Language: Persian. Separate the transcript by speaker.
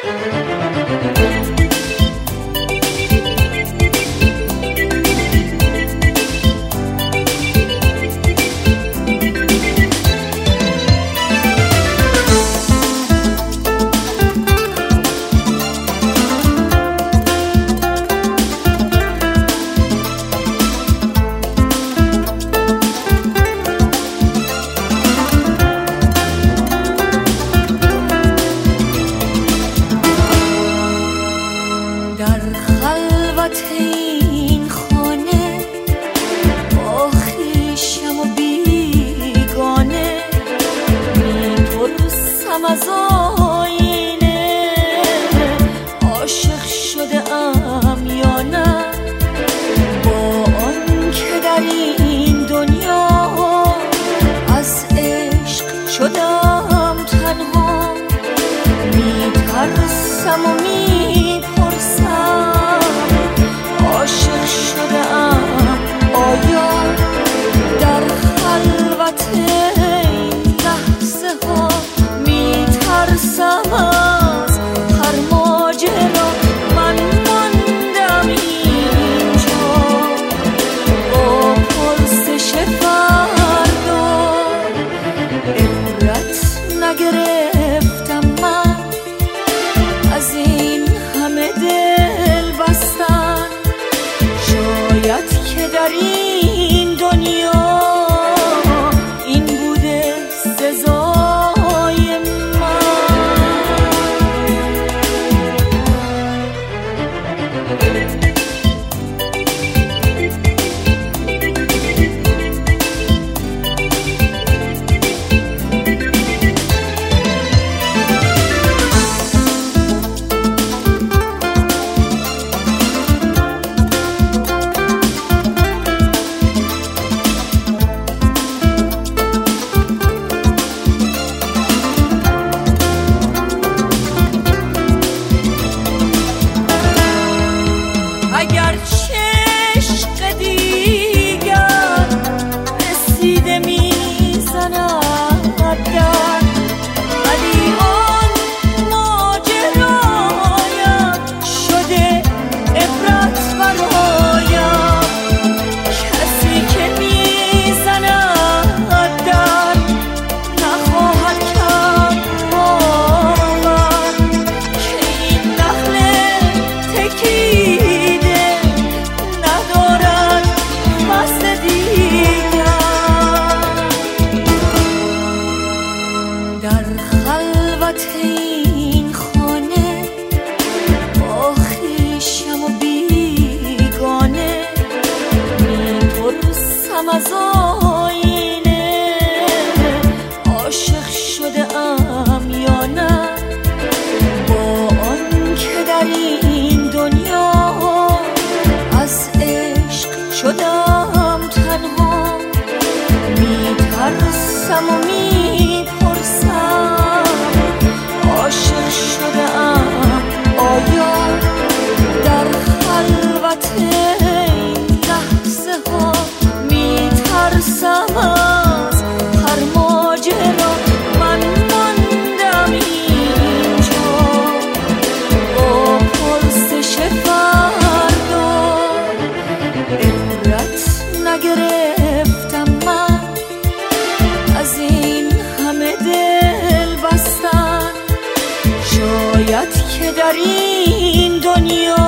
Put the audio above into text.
Speaker 1: این خانه با خویشم و بیگانه میپرسم از آینه عاشق شده ام یا نه، با آن که در این دنیا از عشق شدم تنها. میترسم و میپرسم عاشق شده‌ام آیا در خلوت این لحظه ها. میترسم از هر ماجرا، من ماندم اینجا با پرسش فردا. عبرت نگرفتم من از این همه دل بستن، شاید که در این دنیا این بوده سزای من. اگر عشق دیگر رسیده میزند در، ولی آن ماجرایم شده عبرت برایم. کسی که میزند در نخواهد کرد باور که این نخل تکیده ندارد فصل دیگر. در خلوت این خانه با خویشم و بیگانه میپرسم از آینه عاشق شده ام یا نه، با آن که در این دنیا از عشق شدم تنها. میترسم و میپرسم عاشق شده‌ام آیا در خلوت این لحظه ها. میترسم از هر ماجرا، من ماندم اینجا با پرسش فردا. عبرت نگرفتم من از این همه دل بستن، شاید که در این دنیا